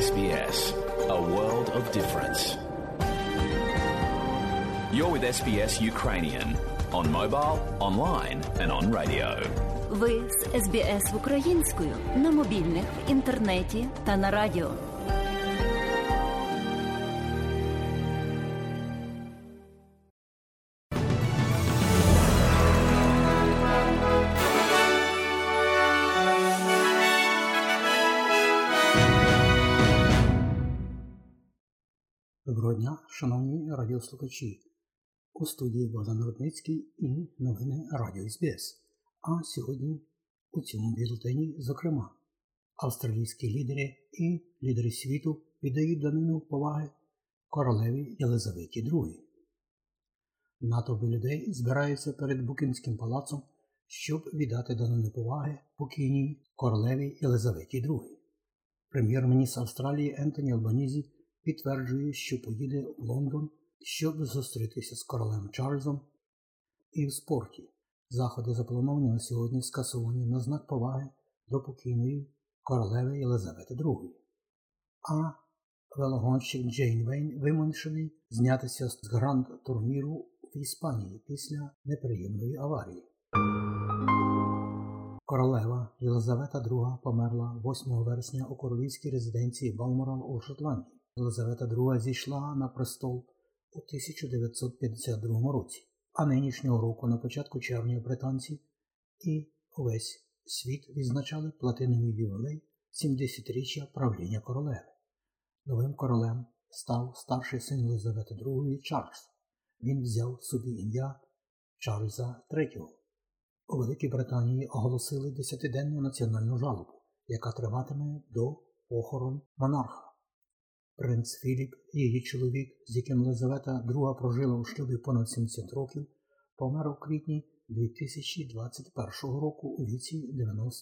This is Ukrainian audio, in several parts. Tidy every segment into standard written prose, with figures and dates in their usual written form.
SBS, a world of difference. You're with SBS Ukrainian on mobile, online and on radio. Ви з SBS українською на мобільних, в інтернеті та на радіо. Доброго дня, шановні радіослухачі. У студії Богдан Рудницький і новини Радіо СБС. А сьогодні у цьому бюлетені, зокрема, австралійські лідери і лідери світу віддають данину поваги королеві Єлизаветі II. Натовпи людей збираються перед Букінгемським палацом, щоб віддати данину поваги покійній королеві Єлизаветі II. Прем'єр-міністр Австралії Ентоні Албанізі підтверджує, що поїде в Лондон, щоб зустрітися з королем Чарльзом. І в спорті заходи, заплановані на сьогодні, скасовані на знак поваги до покійної королеви Єлизавети II. А велогонщик Джейн Вейн вимушений знятися з гранд-турніру в Іспанії після неприємної аварії. Королева Єлизавета II померла 8 вересня у королівській резиденції Балморал у Шотландії. Єлизавета II зійшла на престол у 1952 році, а нинішнього року на початку червня британці і увесь світ відзначали платиновий ювілей 70-річчя правління королеви. Новим королем став старший син Єлизавети II Чарльз. Він взяв собі ім'я Чарльза III. У Великій Британії оголосили 10-денну національну жалобу, яка триватиме до похорон монарха. Принц Філіп, її чоловік, з яким Єлизавета II прожила у шлюбі понад 70 років, помер у квітні 2021 року у віці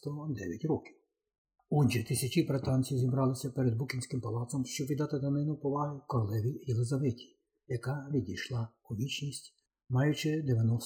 99 років. Отже, тисячі британців зібралися перед Букінгемським палацом, щоб віддати данину поваги королеві Єлизаветі, яка відійшла у вічність, маючи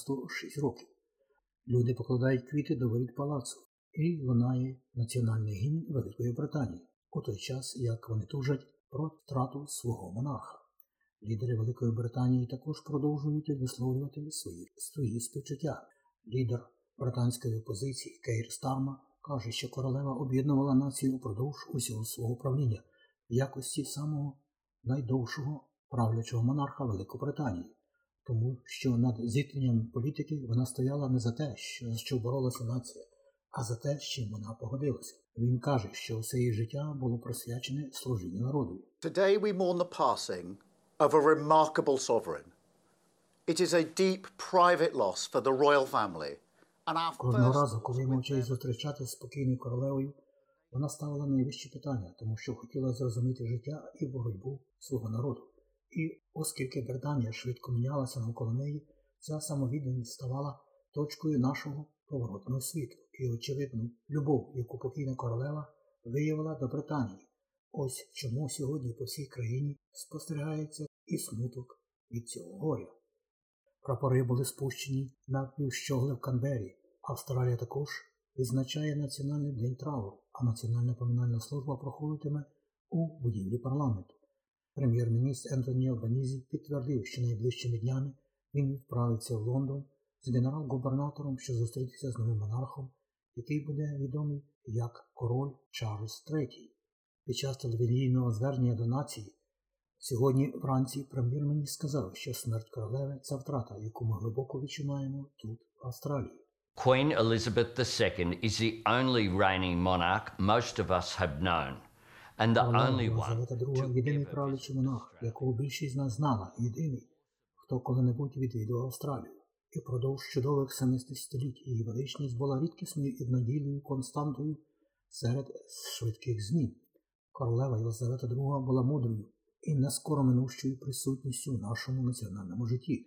96 років. Люди покладають квіти до воріт палацу, і лунає національний гімн Великої Британії, у той час, як вони тужать про втрату свого монарха. Лідери Великої Британії також продовжують висловлювати свої співчуття. Лідер британської опозиції Кейр Старма каже, що королева об'єднувала націю упродовж усього свого правління в якості самого найдовшого правлячого монарха Великобританії, тому що над зіткненням політики вона стояла не за те, за що боролася нація, а за те, з чим вона погодилася. Він каже, що все її життя було присвячене служінню народу. Today we mourn the passing of a remarkable sovereign. It is a deep private loss for the royal family. Кожного разу, коли мав честь зустрічатися з спокійною королевою, вона ставила найвищі питання, тому що хотіла зрозуміти життя і боротьбу свого народу. І оскільки Британія швидко мінялася навколо неї, ця самовідданість ставала точкою нашого поворотного світу. І, очевидно, любов, яку покійна королева виявила до Британії. Ось чому сьогодні по всій країні спостерігається і смуток від цього горя. Прапори були спущені на півщогли в Канбері. Австралія також відзначає Національний день трауру, а Національна поминальна служба проходитиме у будівлі парламенту. Прем'єр-міністр Ентоні Албанізі підтвердив, що найближчими днями він відправиться в Лондон з генерал-губернатором, щоб зустрітися з новим монархом, який буде відомий як король Чарльз III. Під час телевізійного звернення до нації сьогодні вранці прем'єр-міністр сказав, що смерть королеви – це втрата, яку ми глибоко відчуваємо тут, в Австралії. Queen Elizabeth II is the only reigning monarch most of us have known. And the only one Єлизавета II – єдиний правлячий монарх, якого більшість з нас знала, єдиний, хто коли-небудь відвідував Австралію. І впродовж чудових 70 століть її величність була рідкісною і обнадійливою константою серед швидких змін. Королева Єлизавета II була мудрою і нескоро минущою присутністю в нашому національному житті.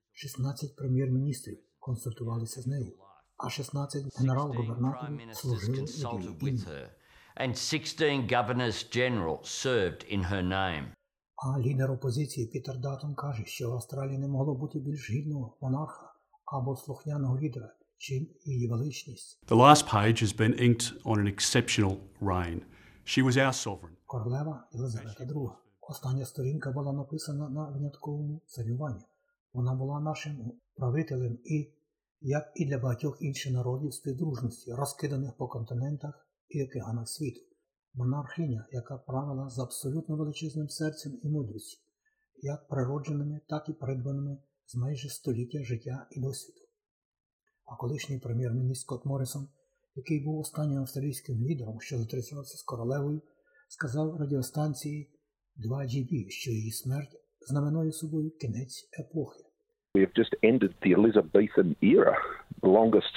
16 прем'єр-міністрів консультувалися з нею, а 16 генерал-губернаторів служили від її імені. And 16 governors-general served in her name. А лідер опозиції Пітер Даттон каже, що в Австралії не могло бути більш гідного монарха або слухняного лідера, чим її величність. The last page has been inked on an exceptional reign. She was our sovereign. Королева Єлизавета II. Остання сторінка була написана на винятковому царюванні. Вона була нашим правителем і, як і для багатьох інших народів співдружності, розкиданих по континентах і океанах світу. Монархиня, яка правила з абсолютно величезним серцем і мудрістю, як природженими, так і придбаними з майже століття життя і досвіду. А колишній прем'єр-міністр Скотт Моррисон, який був останнім австралійським лідером, що зустрічався з королевою, сказав радіостанції 2GB, що її смерть знаменує собою кінець епохи. We have just ended the Elizabethan era, the longest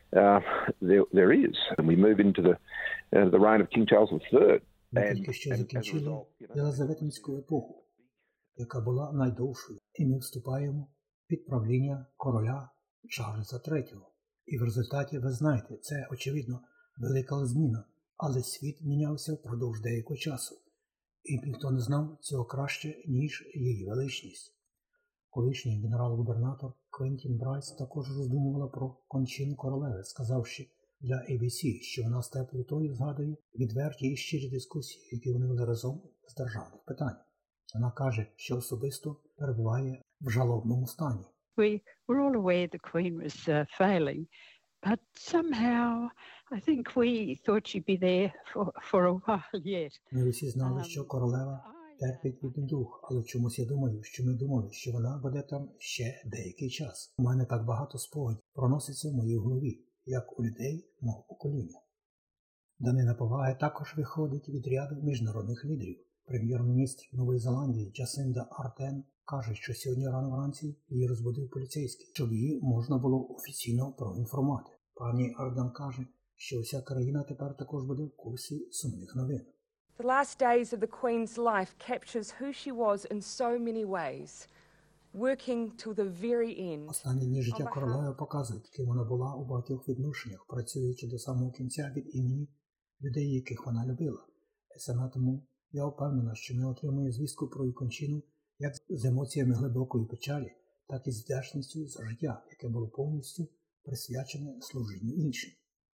there is, and we move into the reign of King Charles III. Ми тільки що закінчили Єлизаветинську епоху, яка була найдовшою, і ми вступаємо під правління короля Чарльза III. І в результаті, ви знаєте, це, очевидно, велика зміна, але світ мінявся впродовж деякого часу, і ніхто не знав цього краще, ніж її величність. Колишній генерал-губернатор Квентін Брайс також роздумувала про кончину королеви, сказавши для ABC, що вона з теплотою згадує відверті і щирі дискусії, які вони вели разом з державних питань. Вона каже, що особисто перебуває в жалобному стані. We were all aware the Queen was failing, but somehow I think we thought she'd be there for a while yet. Ми усі знали, що королева терпить від недуг, але чомусь я думаю, що ми думали, що вона буде там ще деякий час. У мене так багато спогадів проноситься в моїй голові, як у людей мого покоління. Данина поваги також виходить від ряду міжнародних лідерів. Прем'єр-міністр Нової Зеландії Джасинда Ардерн каже, що сьогодні рано вранці її розбудив поліцейський, щоб її можна було офіційно проінформувати. Пані Ардерн каже, що вся країна тепер також буде в курсі сумних новин. The last days of the Queen's life captures who she was in so many ways, working till the very end. Останні дні життя королеви показують, ким вона була у багатьох відношеннях, працюючи до самого кінця від імені людей, яких вона любила. Саме тому я впевнена, що ми отримуємо звістку про її кончину як з емоціями глибокої печалі, так і з вдячністю за життя, яке було повністю присвячене служінню іншим.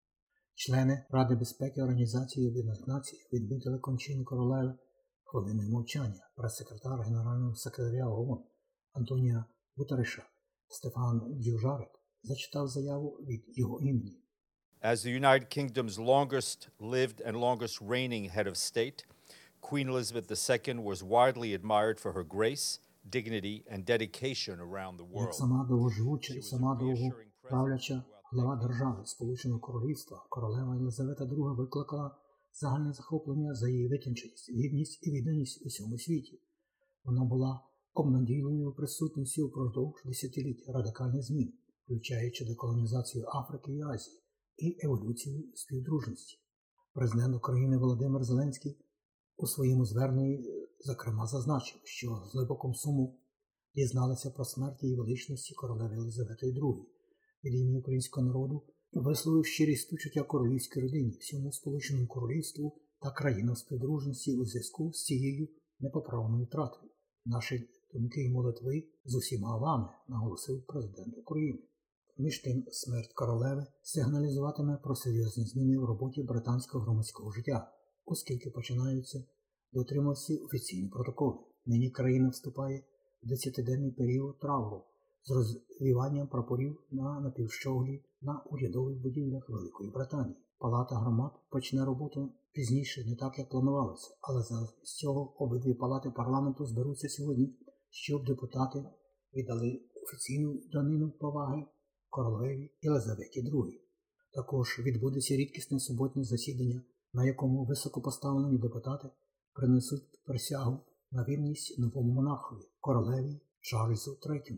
Члени Ради безпеки Організації Об'єднаних Націй відмітили кончину королеви хвилиною мовчання. Прес-секретар Генерального секретаря ООН Антоніо Гутерреша Стефан Дюжарек зачитав заяву від його імені. As the United Kingdom's longest-lived and longest-reigning head of state, Queen Elizabeth II was widely admired for her grace, dignity and dedication around the world. Як сама довгоживуча і сама довгоправляча глава держави Сполученого Королівства, королева Єлизавета II викликала загальне захоплення за її витонченість, гідність і відданість у всьому світі. Вона була обнадійливою присутністю впродовж десятиліть радикальних змін, включаючи деколонізацію Африки і Азії і еволюцію співдружності. Президент України Володимир Зеленський у своєму зверненні, зокрема, зазначив, що з глибоким сумом дізналися про смерть її величності королеви Єлизавети II. Від імені українського народу висловив щирі співчуття королівській родині, всьому Сполученому Королівству та країнам співдружності у зв'язку з цією непоправною втратою. Наші думки і молитви з усіма вами, наголосив президент України. Між тим, смерть королеви сигналізуватиме про серйозні зміни в роботі британського громадського життя, оскільки починаються дотримуватися офіційні протоколи. Нині країна вступає в 10-денний період трауру з розвіванням прапорів на напівщоглі на урядових будівлях Великої Британії. Палата громад почне роботу пізніше, не так, як планувалося, але замість цього обидві палати парламенту зберуться сьогодні, щоб депутати віддали офіційну данину поваги королеві Єлизаветі II. Також відбудеться рідкісне суботнє засідання, на якому високопоставлені депутати принесуть присягу на вірність новому монархові, королеві Чарльзу III.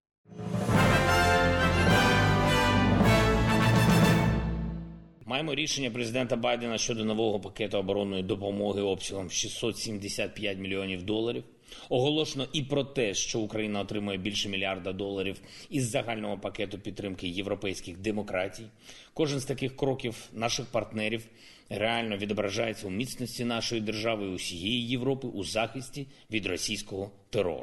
Маємо рішення президента Байдена щодо нового пакету оборонної допомоги обсягом $675 мільйонів. Оголошено і про те, що Україна отримує більше $1 мільярда із загального пакету підтримки європейських демократій. Кожен з таких кроків наших партнерів реально відображається у міцності нашої держави і усієї Європи у захисті від російського терору.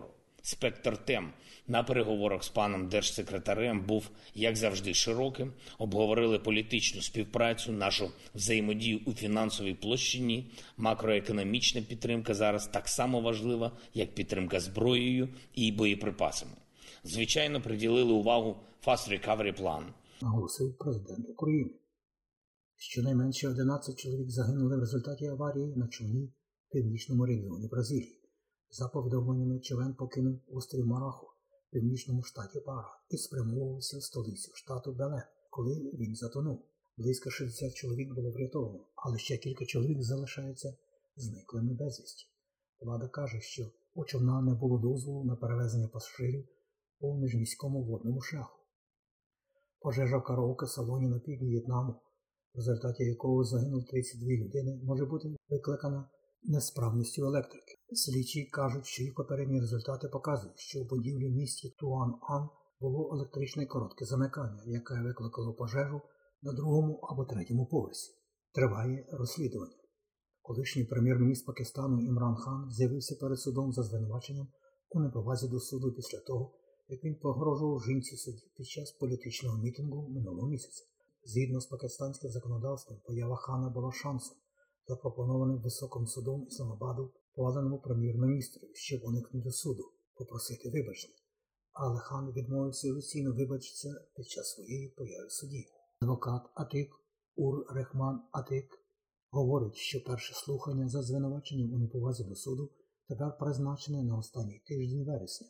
Спектр тем на переговорах з паном держсекретарем був, як завжди, широким. Обговорили політичну співпрацю, нашу взаємодію у фінансовій площині. Макроекономічна підтримка зараз так само важлива, як підтримка зброєю і боєприпасами. Звичайно, приділили увагу Fast Recovery Plan. Наголосив президент України. Щонайменше 11 чоловік загинули в результаті аварії на човні в північному регіоні Бразилії. За повідомленнями, човен покинув острів Марахо в північному штаті Пара і спрямовувався в столицю штату Белен, коли він затонув. Близько 60 чоловік було врятовано, але ще кілька чоловік залишаються зниклими безвісті. Влада каже, що у човна не було дозволу на перевезення пасажирів по міжміському водному шляху. Пожежа в караоке-салоні на півдні В'єтнаму, в результаті якого загинуло 32 людини, може бути викликана несправністю електрики. Слідчі кажуть, що їх попередні результати показують, що у будівлі в місті Туан-Ан було електричне коротке замикання, яке викликало пожежу на другому або третьому поверсі. Триває розслідування. Колишній прем'єр-міністр Пакистану Імран Хан з'явився перед судом за звинуваченням у неповазі до суду після того, як він погрожував жінці судді під час політичного мітингу минулого місяця. Згідно з пакистанським законодавством, поява Хана була шансом, запропонованим Високим судом Ісламабаду поваленому прем'єр-міністру, щоб уникнути суду, попросити вибачення. Але Хан відмовився офіційно вибачитися під час своєї появи в суді. Адвокат Атик Ур-Рехман Атик говорить, що перше слухання за звинуваченням у неповазі до суду тепер призначене на останній тиждень вересня.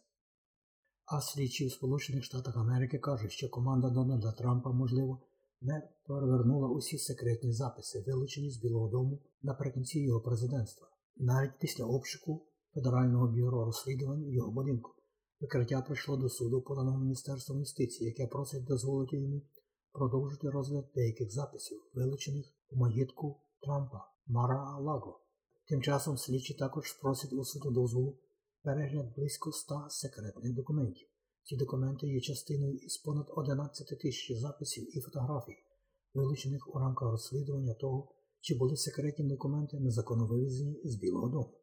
А слідчі в Сполучених Штатах Америки кажуть, що команда Дональда Трампа, можливо, не перевернула усі секретні записи, вилучені з Білого дому наприкінці його президентства. Навіть після обшуку Федерального бюро розслідувань його будинку. Викриття прийшло до суду, поданого Міністерством юстиції, яке просить дозволити йому продовжити розгляд деяких записів, вилучених у маєтку Трампа Мар-а-Лаго. Тим часом слідчі також просять у суду дозволу перегляд близько 100 секретних документів. Ці документи є частиною із понад 11 тисяч записів і фотографій, вилучених у рамках розслідування того, чи були секретні документи незаконно вивезені з Білого дому.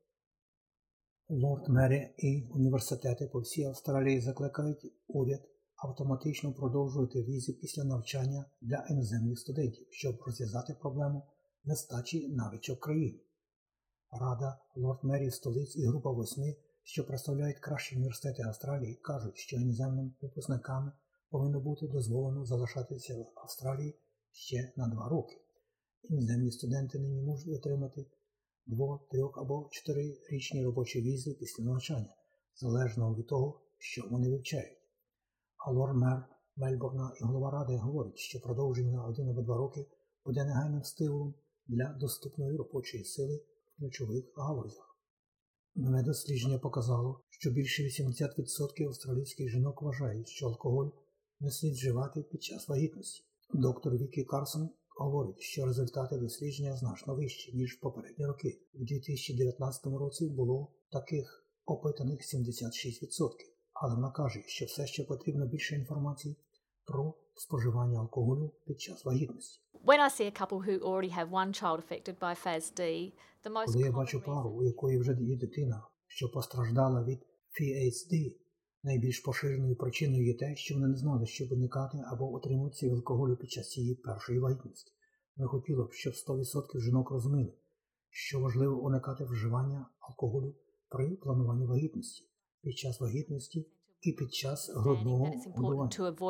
Лорд-мери і університети по всій Австралії закликають уряд автоматично продовжувати візи після навчання для іноземних студентів, щоб розв'язати проблему нестачі навичок країни. Рада лорд-мерів столиць і група 8, що представляють кращі університети Австралії, кажуть, що іноземним випускникам повинно бути дозволено залишатися в Австралії ще на 2 роки. Іноземні студенти нині можуть отримати 2, 3 або 4-річні робочі візи після навчання, залежно від того, що вони вивчають. А лорд-мер Мельбурна і голова ради говорять, що продовження на 1 або 2 роки буде негайним стимулом для доступної робочої сили в ключових галузях. Нове дослідження показало, що більше 80% австралійських жінок вважають, що алкоголь не слід вживати під час вагітності. Доктор Вікі Карсон говорить, що результати дослідження значно вищі, ніж в попередні роки. У 2019 році було таких опитаних 76%. Але вона каже, що все ще потрібно більше інформації про споживання алкоголю під час вагітності. When I see a couple who already have one child affected by FASD, the most Коли я бачу пару, у якої вже є дитина, що постраждала від FASD, найбільш поширеною причиною є те, що вони не знали, що уникати або отримуватися від алкоголю під час цієї першої вагітності. Ми хотіли б, щоб 100% жінок розуміли, що важливо уникати вживання алкоголю при плануванні вагітності, під час вагітності і під час грудного годування.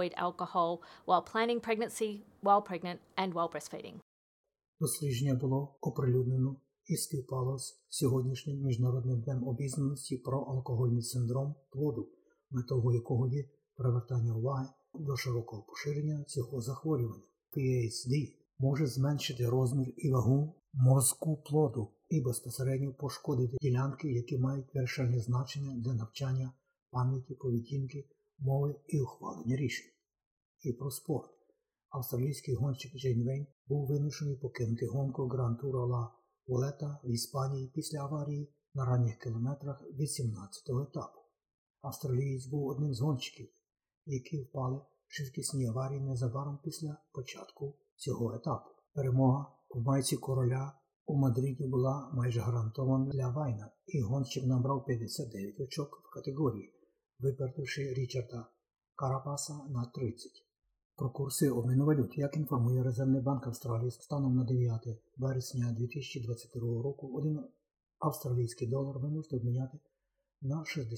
Дослідження було оприлюднено і співпало з сьогоднішнім Міжнародним днем обізнаності про алкогольний синдром плоду, метою якого є привертання уваги до широкого поширення цього захворювання. FASD може зменшити розмір і вагу мозку плоду і безпосередньо пошкодити ділянки, які мають вирішальне значення для навчання, пам'яті, поведінки, мови і ухвалення рішень. І про спорт. Австралійський гонщик Джейн Вейн був вимушений покинути гонку Гран-туру Ла Волета в Іспанії після аварії на ранніх кілометрах 18-го етапу. Австралієць був одним з гонщиків, які впали в швидкісні аварії незабаром після початку цього етапу. Перемога в майці короля у Мадриді була майже гарантована для Вайна, і гонщик набрав 59 очок в категорії, випередивши Річарда Карапаса на 30. Про курси обміну валют, як інформує Резервний банк Австралії, станом на 9 вересня 2022 року один австралійський долар ви можете обміняти на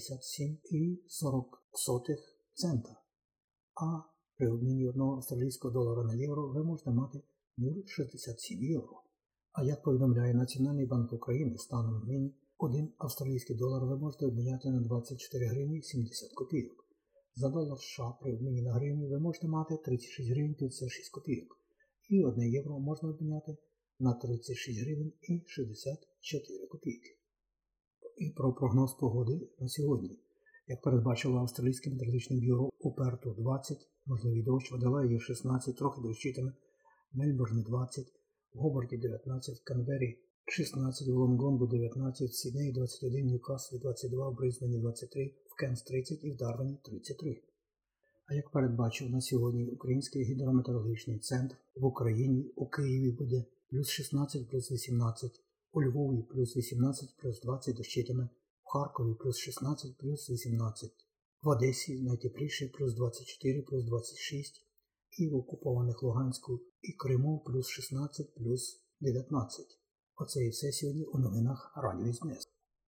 67,40 цента, а при обміні одного австралійського долара на євро ви можете мати 0,67 євро. А як повідомляє Національний банк України, станом нині один австралійський долар ви можете обміняти на 24 гривні 70 копійок. За долар США при обміні на гривню ви можете мати 36 гривень 56 копійок. І 1 євро можна обміняти на 36 гривень і 64 копійки. І про прогноз погоди на сьогодні. Як передбачило Австралійське метеорологічне бюро, у Перту 20, можливий дощ, в Аделаїді 16, трохи дощитиме, в Мельбурні 20, в Гобарті 19, в Канбері 16, в Лонгонгу 19, в Сіднеї 21, в Ньюкаслі 22, в Брисбені 23, в Кенс 30 і в Дарвіні 33. А як передбачив на сьогодні Український гідрометеорологічний центр, в Україні у Києві буде плюс 16, плюс 18, у Львові плюс 18, плюс 20 дощитиме, в Харкові плюс 16, плюс 18, в Одесі найтепліше плюс 24, плюс 26, і в окупованих Луганську і Криму плюс 16, плюс 19. Оце і все сьогодні у новинах Радіо СБС.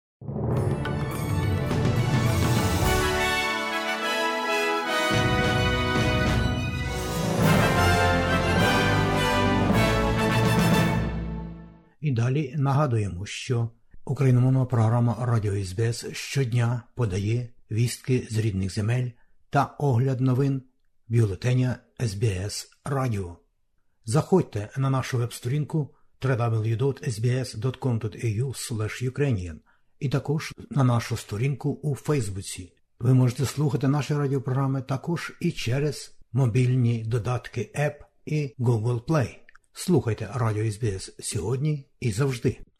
І далі нагадуємо, що україномовна програма Радіо СБС щодня подає вістки з рідних земель та огляд новин бюлетеня СБС Радіо. Заходьте на нашу веб-сторінку www.sbs.com.au/Ukrainian і також на нашу сторінку у Фейсбуці. Ви можете слухати наші радіопрограми також і через мобільні додатки App і Google Play. Слухайте Радіо СБС сьогодні і завжди.